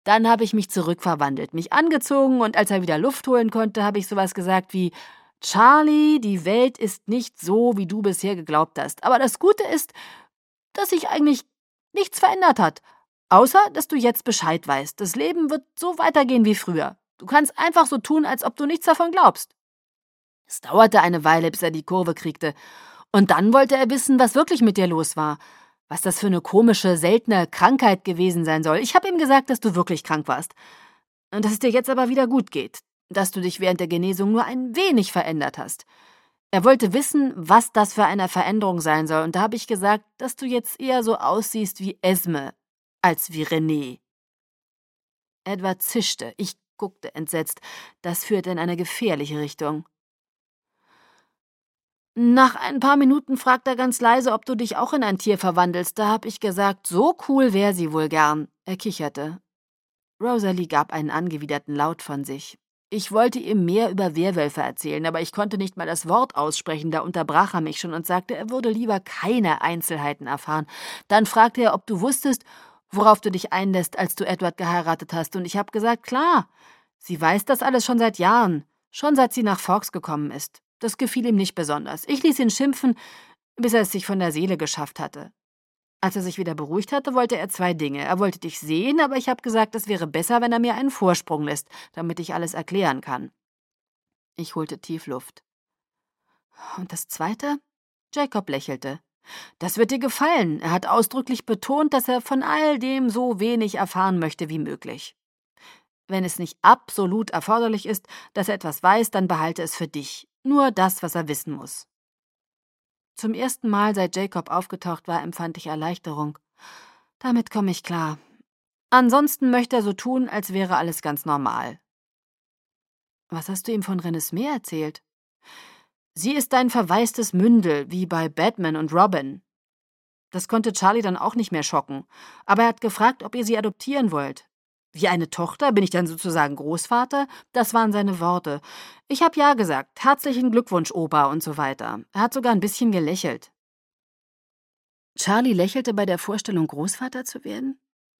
Dann habe ich mich zurückverwandelt, mich angezogen und als er wieder Luft holen konnte, habe ich sowas gesagt wie: Charlie, die Welt ist nicht so, wie du bisher geglaubt hast. Aber das Gute ist, dass sich eigentlich nichts verändert hat. Außer, dass du jetzt Bescheid weißt. Das Leben wird so weitergehen wie früher. Du kannst einfach so tun, als ob du nichts davon glaubst. Es dauerte eine Weile, bis er die Kurve kriegte. Und dann wollte er wissen, was wirklich mit dir los war. Was das für eine komische, seltene Krankheit gewesen sein soll. Ich habe ihm gesagt, dass du wirklich krank warst. Und dass es dir jetzt aber wieder gut geht. Dass du dich während der Genesung nur ein wenig verändert hast. Er wollte wissen, was das für eine Veränderung sein soll. Und da habe ich gesagt, dass du jetzt eher so aussiehst wie Esme als wie René. Edward zischte. Ich guckte entsetzt. Das führte in eine gefährliche Richtung. Nach ein paar Minuten fragt er ganz leise, ob du dich auch in ein Tier verwandelst. Da habe ich gesagt, so cool wär sie wohl gern. Er kicherte. Rosalie gab einen angewiderten Laut von sich. Ich wollte ihm mehr über Werwölfe erzählen, aber ich konnte nicht mal das Wort aussprechen, da unterbrach er mich schon und sagte, er würde lieber keine Einzelheiten erfahren. Dann fragte er, ob du wusstest, worauf du dich einlässt, als du Edward geheiratet hast, und ich habe gesagt, klar. Sie weiß das alles schon seit Jahren, schon seit sie nach Forks gekommen ist. Das gefiel ihm nicht besonders. Ich ließ ihn schimpfen, bis er es sich von der Seele geschafft hatte. Als er sich wieder beruhigt hatte, wollte er 2 Dinge. Er wollte dich sehen, aber ich habe gesagt, es wäre besser, wenn er mir einen Vorsprung lässt, damit ich alles erklären kann. Ich holte tief Luft. Und das Zweite? Jacob lächelte. Das wird dir gefallen. Er hat ausdrücklich betont, dass er von all dem so wenig erfahren möchte wie möglich. Wenn es nicht absolut erforderlich ist, dass er etwas weiß, dann behalte es für dich. Nur das, was er wissen muss. Zum ersten Mal, seit Jacob aufgetaucht war, empfand ich Erleichterung. Damit komme ich klar. Ansonsten möchte er so tun, als wäre alles ganz normal. Was hast du ihm von Renesmee erzählt? Sie ist dein verwaistes Mündel, wie bei Batman und Robin. Das konnte Charlie dann auch nicht mehr schocken. Aber er hat gefragt, ob ihr sie adoptieren wollt. Wie eine Tochter? Bin ich dann sozusagen Großvater? Das waren seine Worte. Ich habe ja gesagt. Herzlichen Glückwunsch, Opa und so weiter. Er hat sogar ein bisschen gelächelt. Charlie lächelte bei der Vorstellung, Großvater zu werden?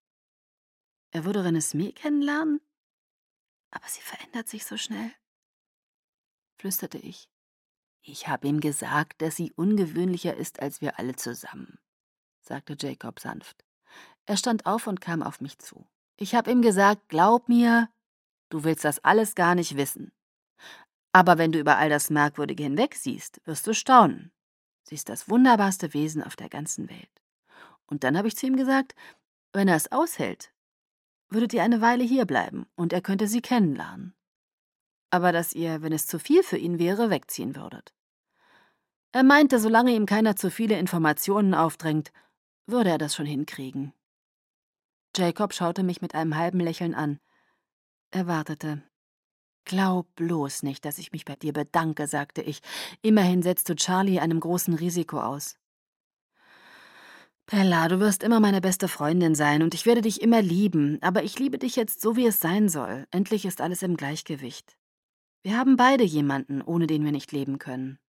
Er würde Renesmee kennenlernen? Aber sie verändert sich so schnell, flüsterte ich. Ich habe ihm gesagt, dass sie ungewöhnlicher ist als wir alle zusammen, sagte Jacob sanft. Er stand auf und kam auf mich zu. Ich habe ihm gesagt, glaub mir, du willst das alles gar nicht wissen. Aber wenn du über all das Merkwürdige hinwegsiehst, wirst du staunen. Sie ist das wunderbarste Wesen auf der ganzen Welt. Und dann habe ich zu ihm gesagt, wenn er es aushält, würdet ihr eine Weile hierbleiben und er könnte sie kennenlernen. Aber dass ihr, wenn es zu viel für ihn wäre, wegziehen würdet. Er meinte, solange ihm keiner zu viele Informationen aufdrängt, würde er das schon hinkriegen. Jacob schaute mich mit einem halben Lächeln an. Er wartete. Glaub bloß nicht, dass ich mich bei dir bedanke, sagte ich. Immerhin setzt du Charlie einem großen Risiko aus. Bella, du wirst immer meine beste Freundin sein und ich werde dich immer lieben, aber ich liebe dich jetzt so, wie es sein soll. Endlich ist alles im Gleichgewicht. Wir haben beide jemanden, ohne den wir nicht leben können.